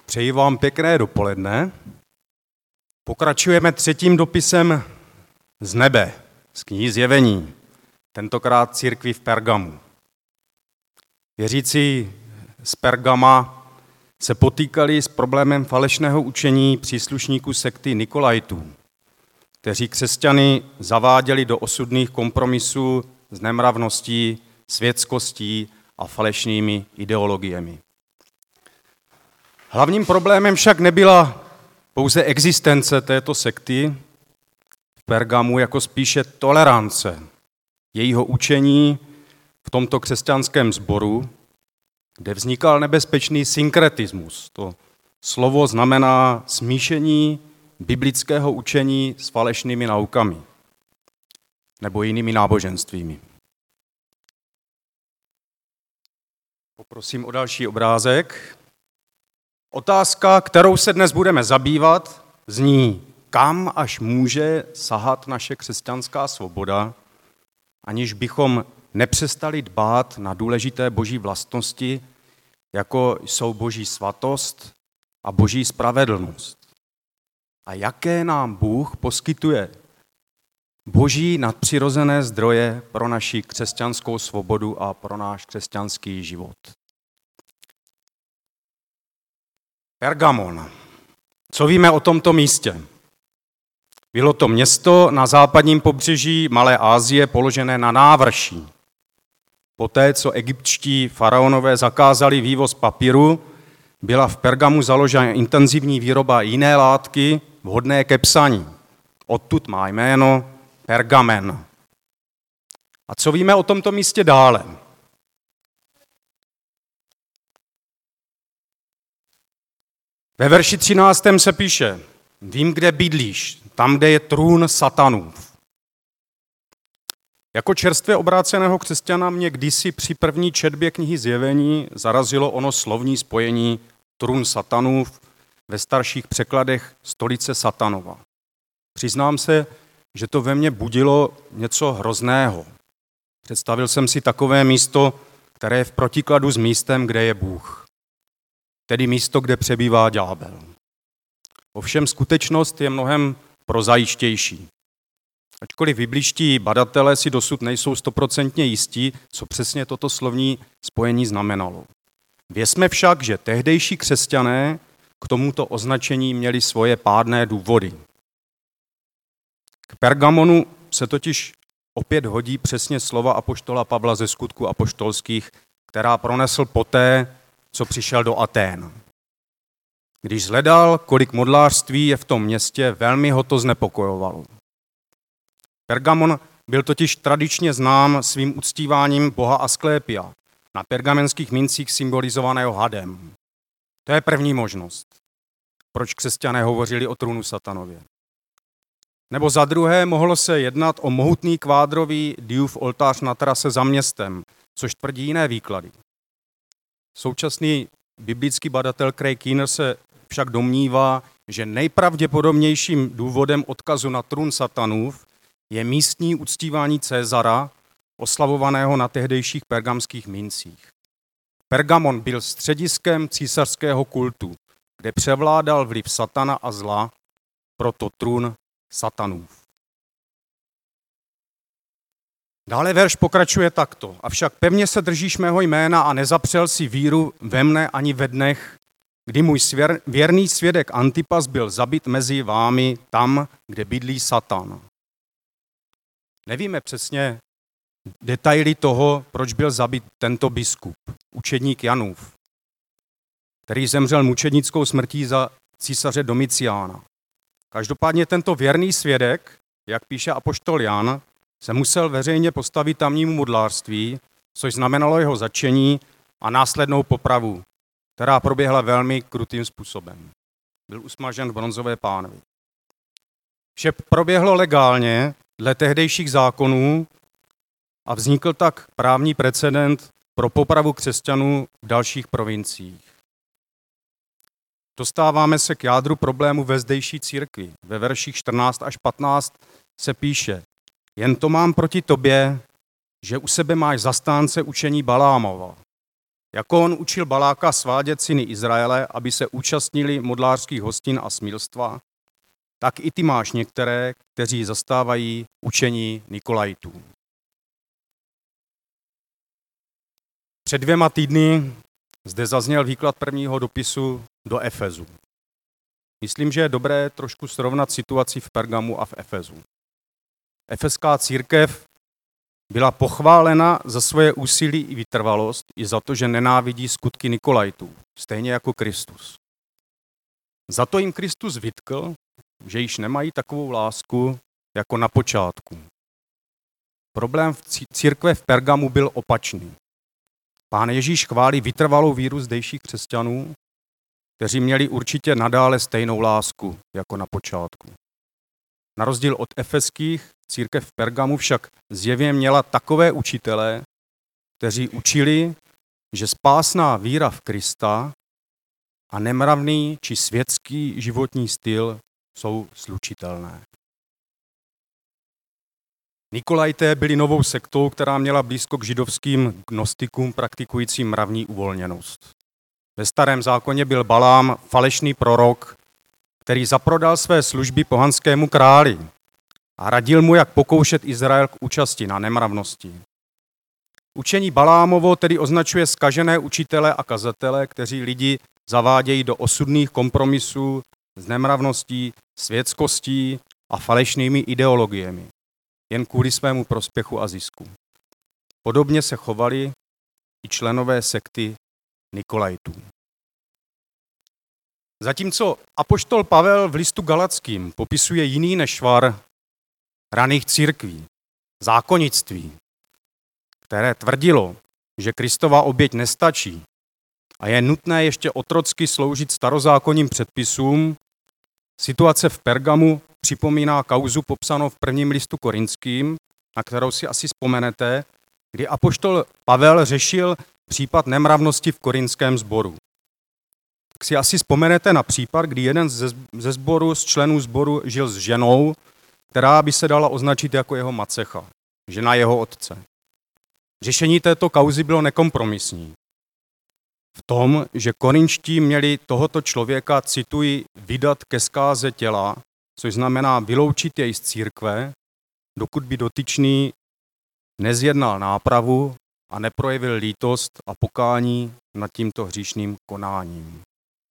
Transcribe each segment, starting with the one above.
Přeji vám pěkné dopoledne. Pokračujeme 3. dopisem z nebe, z knihy Zjevení, tentokrát církvi v Pergamu. Věřící z Pergama se potýkali s problémem falešného učení příslušníků sekty Nikolajtů, kteří křesťany zaváděli do osudných kompromisů s nemravností, světskostí a falešnými ideologiemi. Hlavním problémem však nebyla pouze existence této sekty v Pergamu, jako spíše tolerance jejího učení v tomto křesťanském sboru, kde vznikal nebezpečný synkretismus. To slovo znamená smíšení biblického učení s falešnými naukami nebo jinými náboženstvími. Poprosím o další obrázek. Otázka, kterou se dnes budeme zabývat, zní, kam až může sahat naše křesťanská svoboda, aniž bychom nepřestali dbát na důležité boží vlastnosti, jako jsou boží svatost a boží spravedlnost. A jaké nám Bůh poskytuje boží nadpřirozené zdroje pro naši křesťanskou svobodu a pro náš křesťanský život. Pergamon. Co víme o tomto místě? Bylo to město na západním pobřeží Malé Asie položené na návrší. Poté, co egyptští faraonové zakázali vývoz papíru, byla v Pergamu založena intenzivní výroba jiné látky vhodné ke psaní. Odtud má jméno Pergamen. A co víme o tomto místě dále? Ve verši 13. se píše, vím, kde bydlíš, tam, kde je trůn satanův. Jako čerstvě obráceného křesťana mě kdysi při první četbě knihy Zjevení zarazilo ono slovní spojení trůn satanův, ve starších překladech stolice satanova. Přiznám se, že to ve mně budilo něco hrozného. Představil jsem si takové místo, které je v protikladu s místem, kde je Bůh. Tedy místo, kde přebývá ďábel. Ovšem skutečnost je mnohem prozaičtější. Ačkoliv bibličtí badatelé si dosud nejsou 100% jistí, co přesně toto slovní spojení znamenalo. Vězme však, že tehdejší křesťané k tomuto označení měli svoje pádné důvody. K Pergamonu se totiž opět hodí přesně slova apoštola Pavla ze Skutků apoštolských, která pronesl poté, co přišel do Atén. Když hledal, kolik modlářství je v tom městě, velmi ho to znepokojovalo. Pergamon byl totiž tradičně znám svým uctíváním boha Asklépia, na pergamenských mincích symbolizovaného hadem. To je první možnost, proč křesťané hovořili o trůnu satanově. Nebo za druhé mohlo se jednat o mohutný kvádrový Diův oltář na trase za městem, což tvrdí jiné výklady. Současný biblický badatel Craig Keener se však domnívá, že nejpravděpodobnějším důvodem odkazu na trůn satanův je místní uctívání Cezara, oslavovaného na tehdejších pergamských mincích. Pergamon byl střediskem císařského kultu, kde převládal vliv satana a zla, proto trůn satanův. Dále verš pokračuje takto. Avšak pevně se držíš mého jména a nezapřel si víru ve mne ani ve dnech, kdy můj věrný svědek Antipas byl zabit mezi vámi tam, kde bydlí Satan. Nevíme přesně detaily toho, proč byl zabit tento biskup, učedník Janův, který zemřel mučednickou smrtí za císaře Domiciána. Každopádně tento věrný svědek, jak píše apoštol Jan, se musel veřejně postavit tamnímu modlářství, což znamenalo jeho zatčení a následnou popravu, která proběhla velmi krutým způsobem. Byl usmažen v bronzové pánvi. Vše proběhlo legálně dle tehdejších zákonů a vznikl tak právní precedent pro popravu křesťanů v dalších provinciích. Dostáváme se k jádru problému ve zdejší církvi. Ve verších 14 až 15 se píše, jen to mám proti tobě, že u sebe máš zastánce učení Balámova. Jako on učil Baláka svádět syny Izraele, aby se účastnili modlářských hostin a smilstva, tak i ty máš některé, kteří zastávají učení Nikolajtů. Před 2 týdny zde zazněl výklad prvního dopisu do Efezu. Myslím, že je dobré trošku srovnat situaci v Pergamu a v Efezu. Efeská církev byla pochválena za svoje úsilí i vytrvalost, i za to, že nenávidí skutky Nikolajtů, stejně jako Kristus. Za to jim Kristus vytkl, že již nemají takovou lásku jako na počátku. Problém v církve v Pergamu byl opačný. Pán Ježíš chválí vytrvalou víru zdejších křesťanů, kteří měli určitě nadále stejnou lásku jako na počátku. Na rozdíl od efeských, církev v Pergamu však zjevně měla takové učitele, kteří učili, že spásná víra v Krista a nemravný či světský životní styl jsou slučitelné. Nikolajté byli novou sektou, která měla blízko k židovským gnostikům praktikujícím mravní uvolněnost. Ve Starém zákoně byl Balám falešný prorok, který zaprodal své služby pohanskému králi a radil mu, jak pokoušet Izrael k účasti na nemravnosti. Učení Balámovo tedy označuje zkažené učitele a kazatele, kteří lidi zavádějí do osudných kompromisů s nemravností, světskostí a falešnými ideologiemi, jen kvůli svému prospěchu a zisku. Podobně se chovali i členové sekty Nikolajtů. Zatímco apoštol Pavel v listu Galackým popisuje jiný nešvar raných církví, zákonnictví, které tvrdilo, že Kristova oběť nestačí a je nutné ještě otrocky sloužit starozákonním předpisům, situace v Pergamu připomíná kauzu popsanou v prvním listu Korinským, na kterou si asi vzpomenete, kdy apoštol Pavel řešil případ nemravnosti v korinském sboru. Tak si asi vzpomenete na případ, kdy jeden ze sboru, z členů sboru žil s ženou, která by se dala označit jako jeho macecha, žena jeho otce. Řešení této kauzy bylo nekompromisní. V tom, že korinští měli tohoto člověka, cituji, vydat ke zkáze těla, což znamená vyloučit jej z církve, dokud by dotyčný nezjednal nápravu a neprojevil lítost a pokání nad tímto hříšným konáním.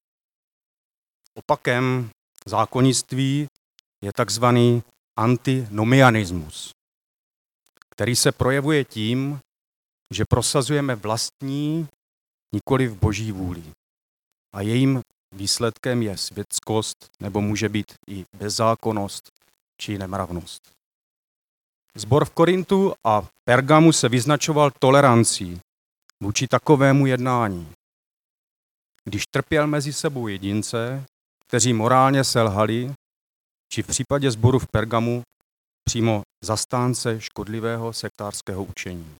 Opakem zákonnictví je takzvaný antinomianismus, který se projevuje tím, že prosazujeme vlastní, nikoli v boží vůli. A jejím výsledkem je světskost, nebo může být i bezzákonnost či nemravnost. Sbor v Korintu a Pergamu se vyznačoval tolerancí vůči takovému jednání. Když trpěl mezi sebou jedince, kteří morálně selhali, či v případě sboru v Pergamu přímo zastánce škodlivého sektářského učení.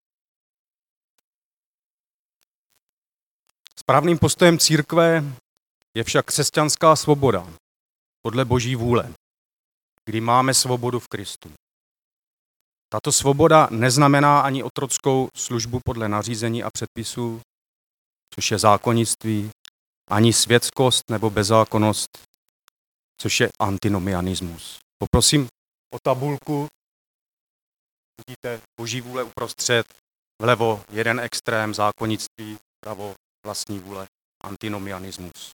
Správným postojem církve je však křesťanská svoboda podle boží vůle, kdy máme svobodu v Kristu. Tato svoboda neznamená ani otrockou službu podle nařízení a předpisů, což je zákonnictví, ani světskost nebo bezzákonnost, což je antinomianismus. Poprosím o tabulku. Vidíte boží vůle uprostřed, vlevo jeden extrém zákonnictví, vpravo vlastní vůle antinomianismus.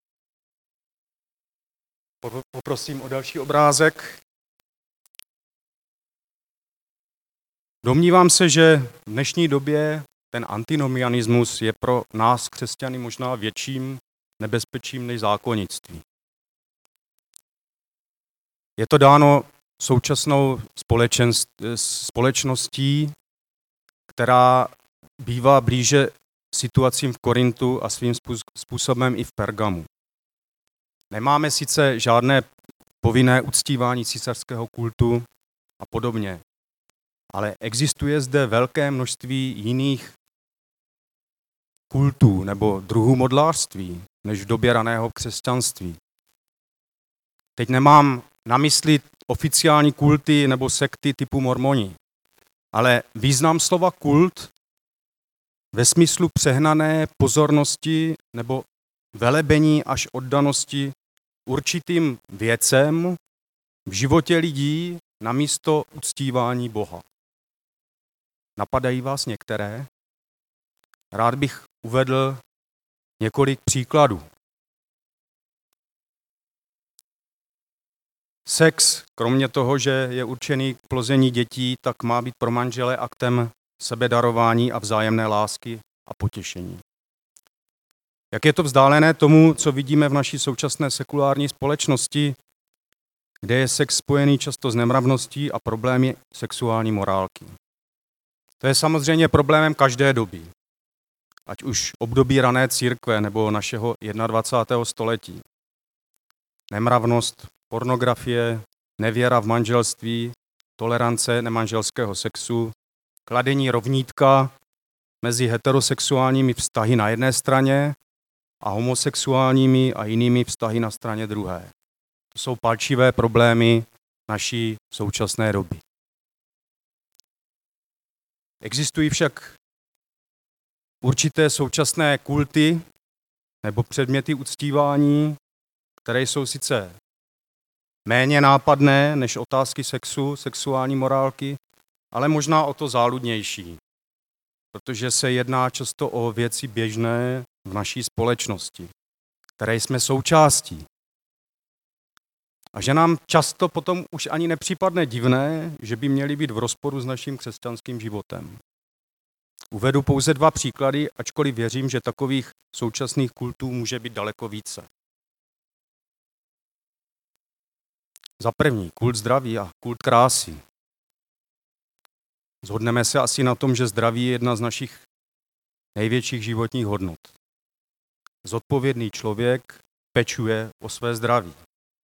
Poprosím o další obrázek. Domnívám se, že v dnešní době ten antinomianismus je pro nás křesťany možná větším nebezpečím než zákonnictví. Je to dáno současnou společností, která bývá blíže situacím v Korintu a svým způsobem i v Pergamu. Nemáme sice žádné povinné uctívání císařského kultu a podobně, ale existuje zde velké množství jiných kultů nebo druhů modlářství než v době raného křesťanství. Teď nemám na mysli oficiální kulty nebo sekty typu mormoni, ale význam slova kult ve smyslu přehnané pozornosti nebo velebení až oddanosti určitým věcem v životě lidí namísto uctívání Boha. Napadají vás některé? Rád bych uvedl několik příkladů. Sex, kromě toho, že je určený k plození dětí, tak má být pro manžele aktem sebedarování a vzájemné lásky a potěšení. Jak je to vzdálené tomu, co vidíme v naší současné sekulární společnosti, kde je sex spojený často s nemravností a problémy sexuální morálky. To je samozřejmě problémem každé doby, ať už období rané církve nebo našeho 21. století. Nemravnost, pornografie, nevěra v manželství, tolerance nemanželského sexu, kladení rovnítka mezi heterosexuálními vztahy na jedné straně a homosexuálními a jinými vztahy na straně druhé. To jsou palčivé problémy naší současné doby. Existují však určité současné kulty nebo předměty uctívání, které jsou sice méně nápadné než otázky sexu, sexuální morálky, ale možná o to záludnější, protože se jedná často o věci běžné v naší společnosti, které jsme součástí. A že nám často potom už ani nepřipadne divné, že by měly být v rozporu s naším křesťanským životem. Uvedu pouze 2 příklady, ačkoliv věřím, že takových současných kultů může být daleko více. Za první, kult zdraví a kult krásy. Shodneme se asi na tom, že zdraví je jedna z našich největších životních hodnot. Zodpovědný člověk pečuje o své zdraví.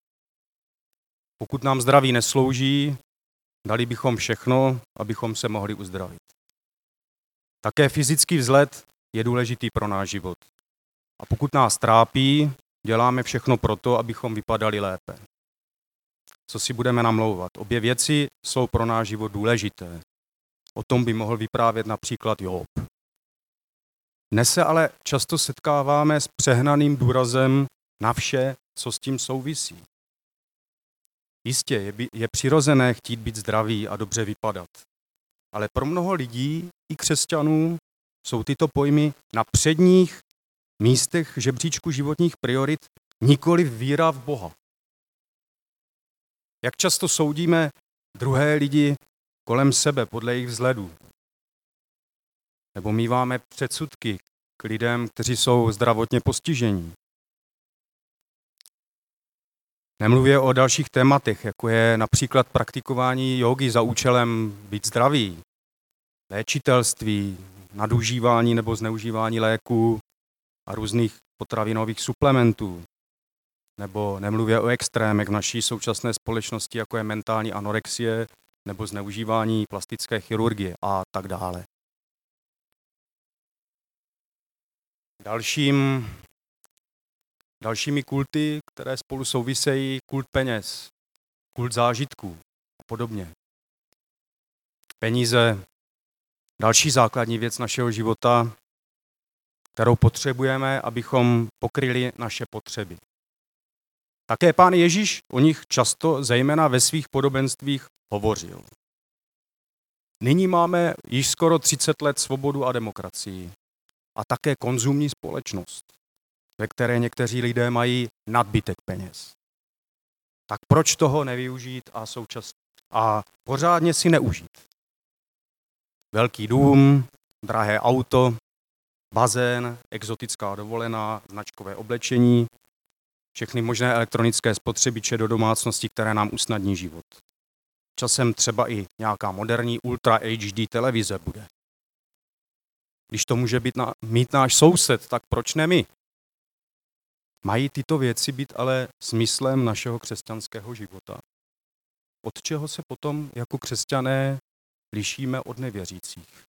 Pokud nám zdraví neslouží, dali bychom všechno, abychom se mohli uzdravit. Také fyzický vzhled je důležitý pro náš život. A pokud nás trápí, děláme všechno proto, abychom vypadali lépe. Co si budeme namlouvat? Obě věci jsou pro náš život důležité. O tom by mohl vyprávět například Job. Dnes se ale často setkáváme s přehnaným důrazem na vše, co s tím souvisí. Jistě je přirozené chtít být zdravý a dobře vypadat. Ale pro mnoho lidí, i křesťanů, jsou tyto pojmy na předních místech žebříčku životních priorit, nikoli víra v Boha. Jak často soudíme druhé lidi kolem sebe podle jejich vzhledu? Nebo míváme předsudky k lidem, kteří jsou zdravotně postižení? Nemluvě o dalších tématech, jako je například praktikování jógy za účelem být zdravý, léčitelství, nadužívání nebo zneužívání léků a různých potravinových suplementů. Nebo nemluvě o extrémech v naší současné společnosti, jako je mentální anorexie nebo zneužívání plastické chirurgie a tak dále. Dalšími kulty, které spolu souvisejí, kult peněz, kult zážitků a podobně. Peníze, další základní věc našeho života, kterou potřebujeme, abychom pokryli naše potřeby. Také Pán Ježíš o nich často, zejména ve svých podobenstvích, hovořil. Nyní máme již skoro 30 let svobodu a demokracii a také konzumní společnost, ve které někteří lidé mají nadbytek peněz. Tak proč toho nevyužít a pořádně si neužít? Velký dům, drahé auto, bazén, exotická dovolená, značkové oblečení, všechny možné elektronické spotřebiče do domácnosti, které nám usnadní život. Časem třeba i nějaká moderní Ultra HD televize bude. Když to může mít náš soused, tak proč ne my? Mají tyto věci být ale smyslem našeho křesťanského života? Od čeho se potom jako křesťané lišíme od nevěřících?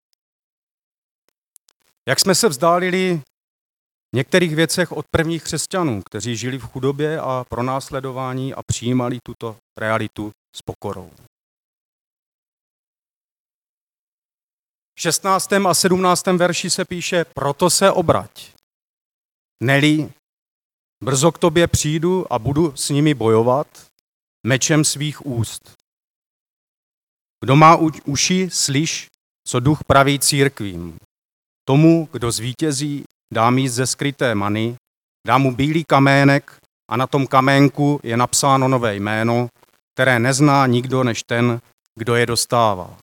Jak jsme se vzdálili v některých věcech od prvních křesťanů, kteří žili v chudobě a pronásledování a přijímali tuto realitu s pokorou. V 16. a 17. verši se píše, proto se obrať. Neli, brzo k tobě přijdu a budu s nimi bojovat mečem svých úst. Kdo má uši, slyš, co duch praví církvím. Tomu, kdo zvítězí, dám jíst ze skryté many, dám mu bílý kamének a na tom kaménku je napsáno nové jméno, které nezná nikdo než ten, kdo je dostává.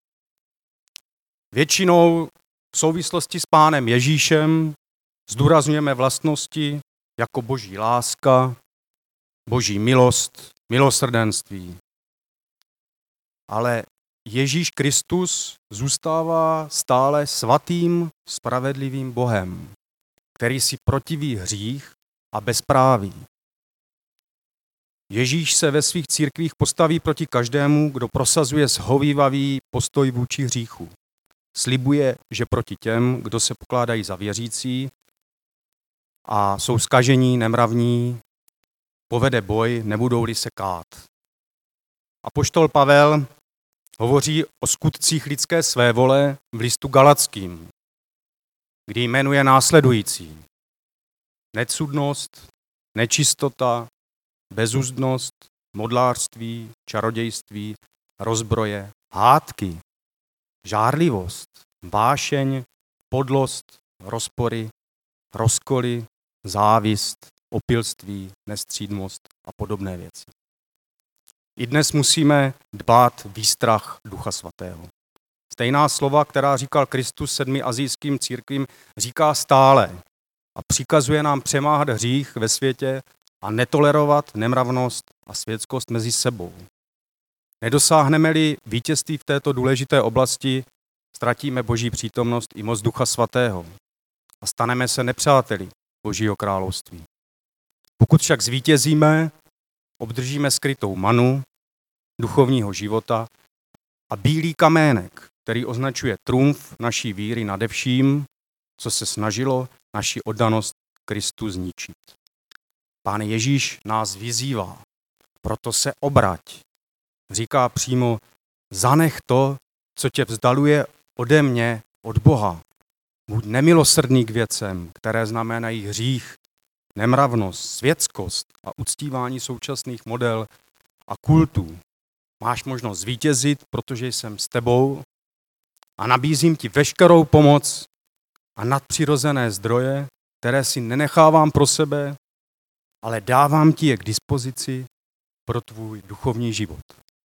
Většinou v souvislosti s Pánem Ježíšem zdůrazňujeme vlastnosti jako boží láska, boží milost, milosrdenství. Ale Ježíš Kristus zůstává stále svatým, spravedlivým Bohem, který si protiví hřích a bezpráví. Ježíš se ve svých církvích postaví proti každému, kdo prosazuje shovívavý postoj vůči hříchu. Slibuje, že proti těm, kdo se pokládají za věřící a jsou zkažení, nemravní, povede boj, nebudou-li se kát. Apoštol Pavel hovoří o skutcích lidské svévole v listu Galackým, kdy jmenuje následující: necudnost, nečistota, bezuzdnost, modlářství, čarodějství, rozbroje, hádky, žárlivost, vášeň, podlost, rozpory, rozkoly, závist, opilství, nestřídmost a podobné věci. I dnes musíme dbát výstrach Ducha Svatého. Stejná slova, která říkal Kristus 7 asijským církvím, říká stále a přikazuje nám přemáhat hřích ve světě a netolerovat nemravnost a světskost mezi sebou. Nedosáhneme-li vítězství v této důležité oblasti, ztratíme Boží přítomnost i moc Ducha Svatého a staneme se nepřáteli Božího království. Pokud však zvítězíme, obdržíme skrytou manu duchovního života a bílý kamének, který označuje trumf naší víry nade vším, co se snažilo naši oddanost Kristu zničit. Pán Ježíš nás vyzývá, proto se obrať. Říká přímo, zanech to, co tě vzdaluje ode mě, od Boha. Buď nemilosrdný k věcem, které znamenají hřích, nemravnost, světskost a uctívání současných model a kultů. Máš možnost zvítězit, protože jsem s tebou a nabízím ti veškerou pomoc a nadpřirozené zdroje, které si nenechávám pro sebe, ale dávám ti je k dispozici pro tvůj duchovní život.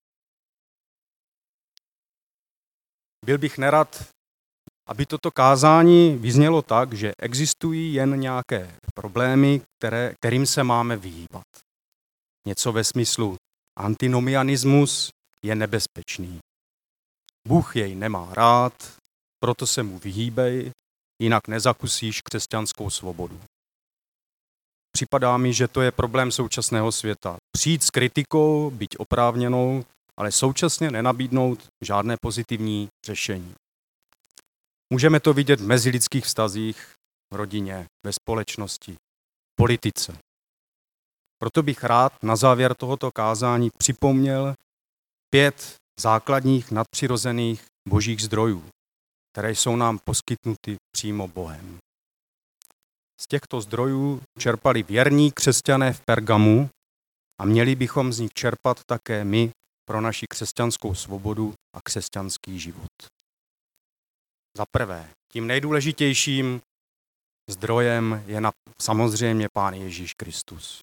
Byl bych nerad, aby toto kázání vyznělo tak, že existují jen nějaké problémy, kterým se máme vyhýbat. Něco ve smyslu antinomianismus je nebezpečný. Bůh jej nemá rád, proto se mu vyhýbej, jinak nezakusíš křesťanskou svobodu. Připadá mi, že to je problém současného světa. Přijít s kritikou, byť oprávněnou, ale současně nenabídnout žádné pozitivní řešení. Můžeme to vidět v mezilidských vztazích, v rodině, ve společnosti, v politice. Proto bych rád na závěr tohoto kázání připomněl 5 základních nadpřirozených božích zdrojů, které jsou nám poskytnuty přímo Bohem. Z těchto zdrojů čerpali věrní křesťané v Pergamu a měli bychom z nich čerpat také my pro naši křesťanskou svobodu a křesťanský život. Za prvé, tím nejdůležitějším zdrojem je samozřejmě Pán Ježíš Kristus.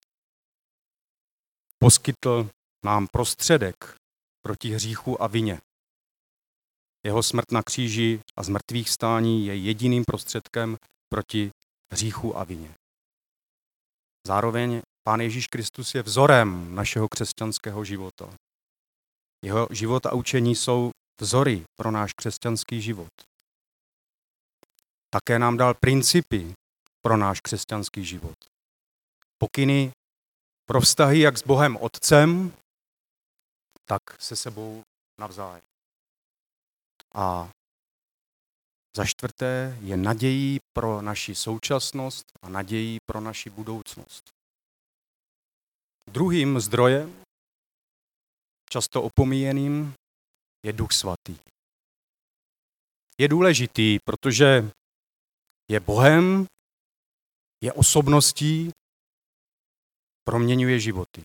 Poskytl nám prostředek proti hříchu a vině. Jeho smrt na kříži a zmrtvých vstání je jediným prostředkem proti hříchu a vině. Zároveň Pán Ježíš Kristus je vzorem našeho křesťanského života. Jeho život a učení jsou vzory pro náš křesťanský život. Také nám dal principy pro náš křesťanský život. Pokyny pro vztahy jak s Bohem Otcem, tak se sebou navzájem. A za čtvrté je nadějí pro naši současnost a nadějí pro naši budoucnost. Druhým zdrojem, často opomíjeným, je Duch Svatý. je důležitý, protože je Bohem, je osobností, proměňuje životy.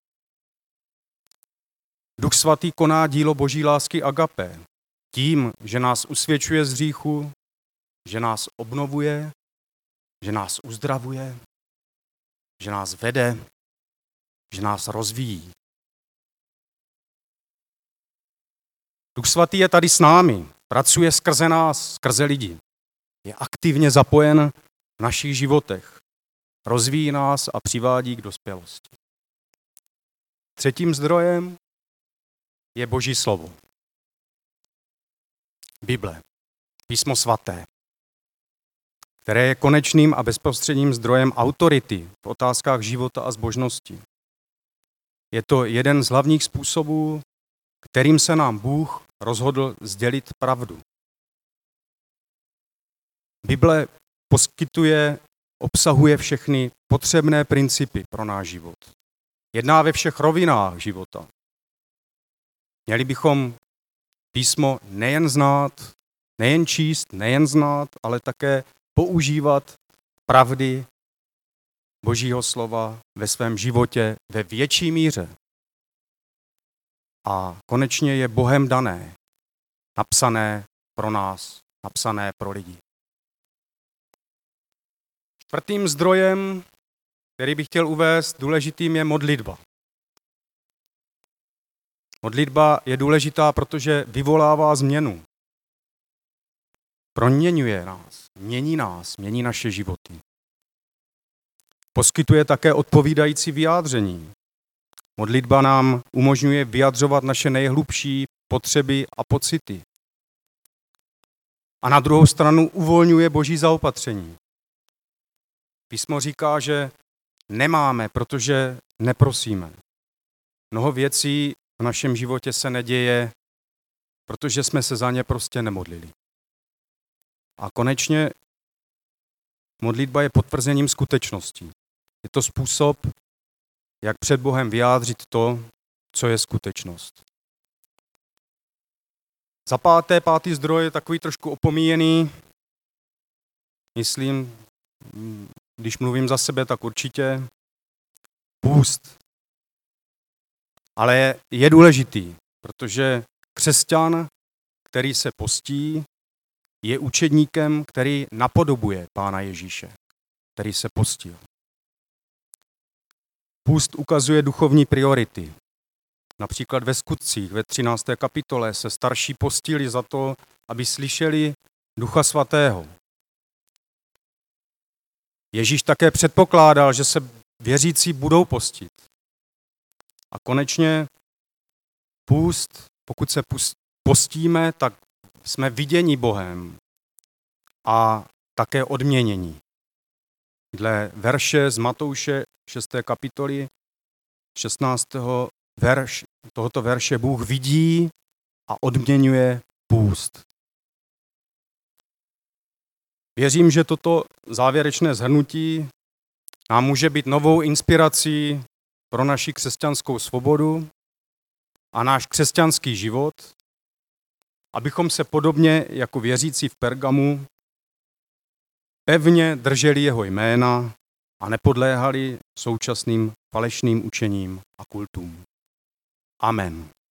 Duch svatý koná dílo boží lásky agapé tím, že nás usvědčuje z hříchu, že nás obnovuje, že nás uzdravuje, že nás vede, že nás rozvíjí. Duch svatý je tady s námi, pracuje skrze nás, skrze lidi. Je aktivně zapojen v našich životech, rozvíjí nás a přivádí k dospělosti. Třetím zdrojem je Boží slovo. Bible, písmo svaté, které je konečným a bezprostředním zdrojem autority v otázkách života a zbožnosti. Je to jeden z hlavních způsobů, kterým se nám Bůh rozhodl sdělit pravdu. Bible obsahuje všechny potřebné principy pro náš život. Jedná ve všech rovinách života. Měli bychom písmo nejen znát, nejen číst, nejen znát, ale také používat pravdy Božího slova ve svém životě ve větší míře. A konečně je Bohem dané, napsané pro nás, napsané pro lidi. Čtvrtým zdrojem, který bych chtěl uvést, důležitým je modlitba. Modlitba je důležitá, protože vyvolává změnu. Proměňuje nás, mění naše životy. Poskytuje také odpovídající vyjádření. Modlitba nám umožňuje vyjadřovat naše nejhlubší potřeby a pocity. A na druhou stranu uvolňuje Boží zaopatření. Písmo říká, že nemáme, protože neprosíme. Mnoho věcí v našem životě se neděje, protože jsme se za ně prostě nemodlili. A konečně modlitba je potvrzením skutečností. Je to způsob, jak před Bohem vyjádřit to, co je skutečnost. Za pátý zdroj je takový trošku opomíjený. Myslím, když mluvím za sebe, tak určitě půst. Ale je důležitý, protože křesťan, který se postí, je učedníkem, který napodobuje Pána Ježíše, který se postil. Půst ukazuje duchovní priority. Například ve Skutcích, ve 13. kapitole, se starší postili za to, aby slyšeli Ducha Svatého. Ježíš také předpokládal, že se věřící budou postit. A konečně půst, pokud se postíme, tak jsme viděni Bohem a také odměnění. Dle verše z Matouše 6. kapitoly 16. tohoto verše Bůh vidí a odměňuje půst. Věřím, že toto závěrečné shrnutí nám může být novou inspirací pro naši křesťanskou svobodu a náš křesťanský život, abychom se podobně jako věřící v Pergamu pevně drželi jeho jména a nepodléhali současným falešným učením a kultům. Amen.